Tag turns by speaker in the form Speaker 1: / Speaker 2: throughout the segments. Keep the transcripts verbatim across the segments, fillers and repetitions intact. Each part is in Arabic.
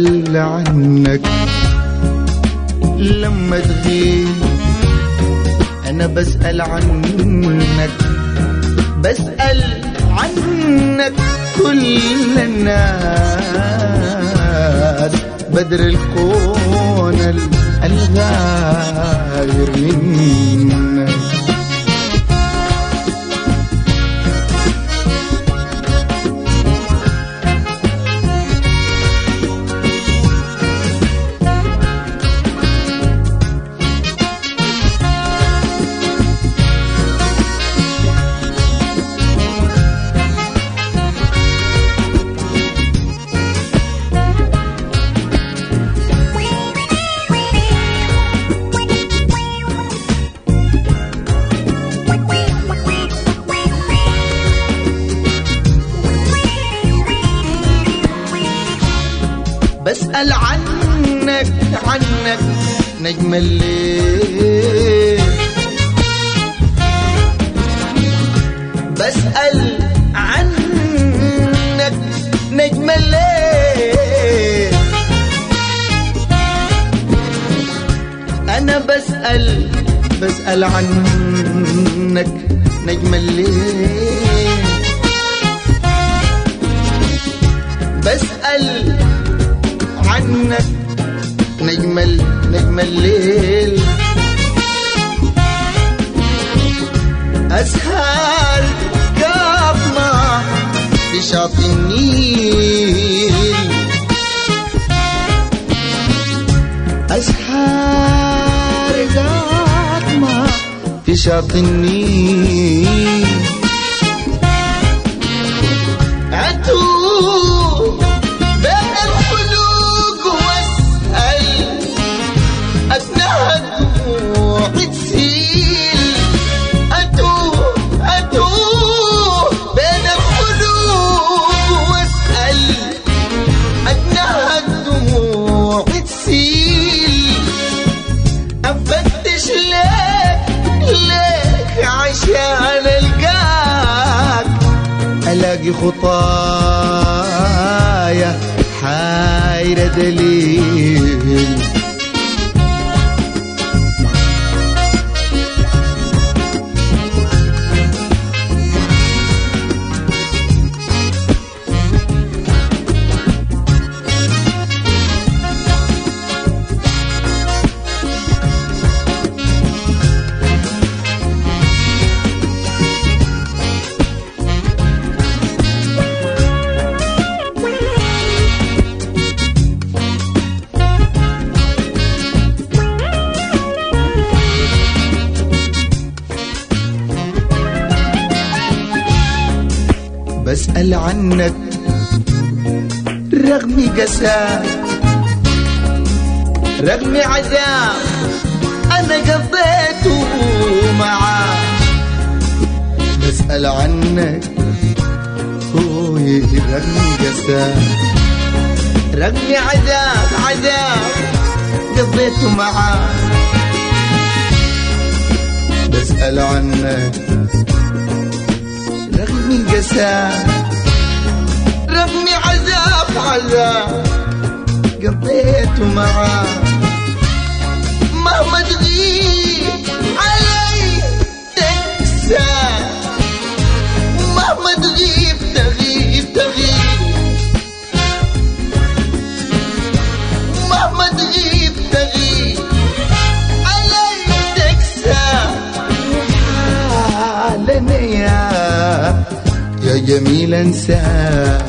Speaker 1: بسأل عنك لما تغيب، أنا بسأل عنك بسأل عنك كل الناس، بدر الكون الغاير منك. بسأل عنك عنك نجم الليل، بسأل عنك نجم الليل، أنا بسأل بسأل عنك نجم الليل، بسأل عنك نجم نجم الليل، أسهر قاطمة في شاطئ النيل، أسهر قاطمة في شاطئ النيل، أتوه بين الخلوق واسأل أثناء الدموع تسيل، أتوه أتوه بين الخلوق واسأل أثناء الدموع تسيل، أفتش لك لك عشان ألقاك، ألاقي خطايا حايرة دليل. بسأل عنك رغم قساك رغم عذاب أنا قضيته معاك، بسأل عنك خوي رغم قساك رغم عذاب عذاب قضيته معاك، بسأل عنك رغم قساك رغم عذاب عذاب قضيته معاك، مهما تغيب علي تنسى، مهما تغيب تغيب تغيب، مهما تغيب تغيب علي تكسى، وحالنا يا يا جميل انساك،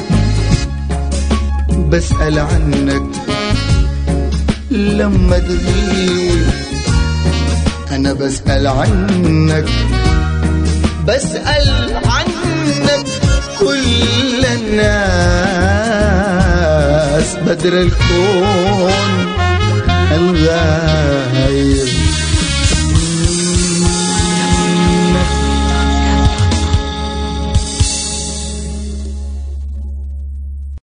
Speaker 1: بسأل عنك لما تغيب، أنا بسأل عنك بسأل عنك كل الناس، بدر الكون الغايب